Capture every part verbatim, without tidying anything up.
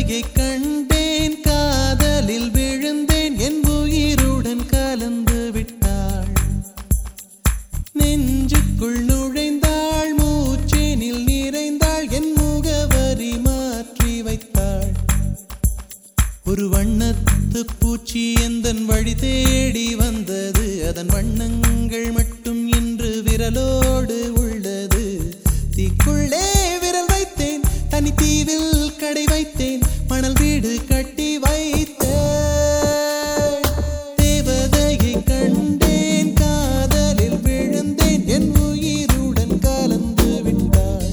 தேவதையை கண்டேன், காதலில் விழுந்தேன், என் உயிருடன் கலந்து விட்டாள். நெஞ்சுக்குள் நுழைந்தாள், மூச்சேனில் நிறைந்தாள், என் முகவரி மாற்றி வைத்தாள். ஒரு வண்ணத்து பூச்சி எந்தன் வழி தேடி வந்தது, அதன் வண்ணங்கள் மட்டும் இன்று விரலோடு உள்ளது. தீக்குள்ளே விரல் வைத்தேன், தனி தீவில் கடை வைத்தேன், மணல் வீடு கட்டி வைத்தேன். தேவதையை கண்டேன், காதலில் விழுந்தேன், என் உயிருடன் கலந்து விட்டாள்.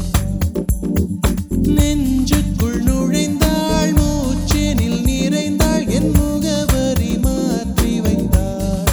நெஞ்சுக்குள் நுழைந்தாள், மூச்சேனில் நிறைந்தாள், என் முகவரி மாற்றி வைத்தாள்.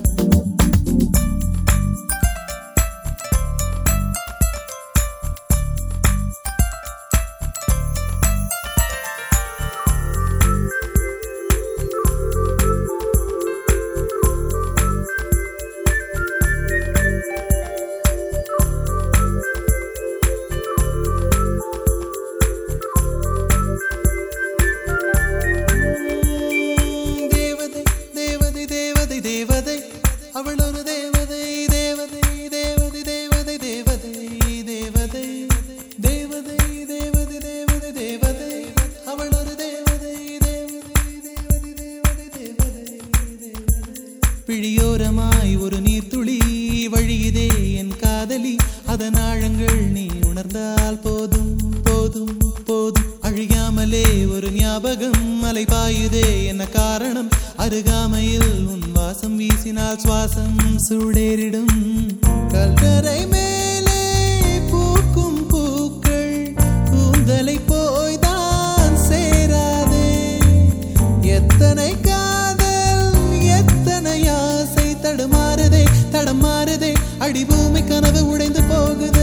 தேவதை அவள் ஒரு தேவதை, தேவதை தேவதை தேவதை தேவதை தேவதை தேவதை தேவதை தேவதை தேவதை அவள் ஒரு தேவதை, தேவதை தேவதை தேவதை தேவதை தேவதை. பிழியோரமாய் ஒரு நீர்த்துளி வழியுதே என் காதலி, அதன் ஆழங்கள் நீ உணர்ந்தால் போதும் போதும் போதும். அழியாமலே ஒரு ஞாபகம் அலை பாயுதே, என்ன காரணம்? அருகாமையில் உன் வாசம் வீசினால் சுவாசம் சூடேறிடும். கல்கரை மேலே பூக்கும் பூக்கள் கூந்தலை போய்தான் சேராதே. எத்தனை காதல் எத்தனை ஆசை தடுமாறுதே தடமாறுதே, அடிபூமி கனவு உடைந்து போகுது.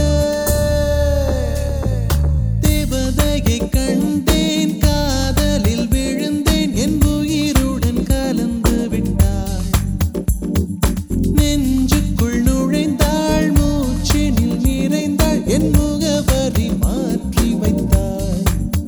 தேவதையை கண்டேன், காதலில் விழுந்தேன், என் உயிருடன் கலந்து விட்டாள். நெஞ்சுக்குள் நுழைந்தாள், மூச்சினில் நிறைந்தாள், என் முகவரி மாற்றி வைத்தாள்.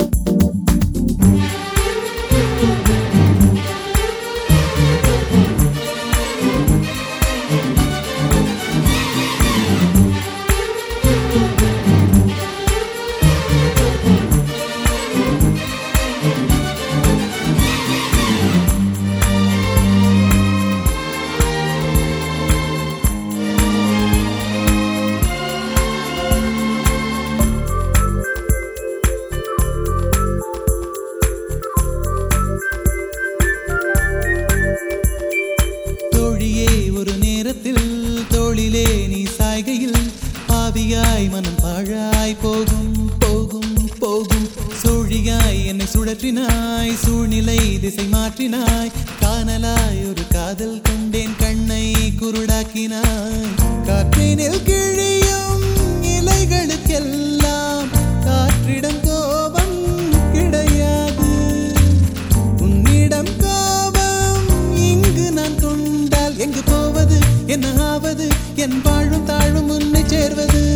ஒரு நேரத்தில் தோளிலே நீ சாய்கையில் பாவியாய் மனம் பாழாய் போகும் போகும் போகும். சோழியாய் என்னை சுழற்றினாய், சூழ்நிலை திசை மாற்றினாய், காணலாய் ஒரு காதல் கொண்டேன், கண்ணை குருடாக்கினாய். காற்றினில் கிழியும் இலைகளுக்கெல்லாம் காற்றிடம் கோபம் கிடையாது. உன்னிடம் கோபம் இங்கு நான் கொண்டால் எங்கு போவது, என்ன ஆவது, என் வாழும் தாழும் உன்னை சேர்வது.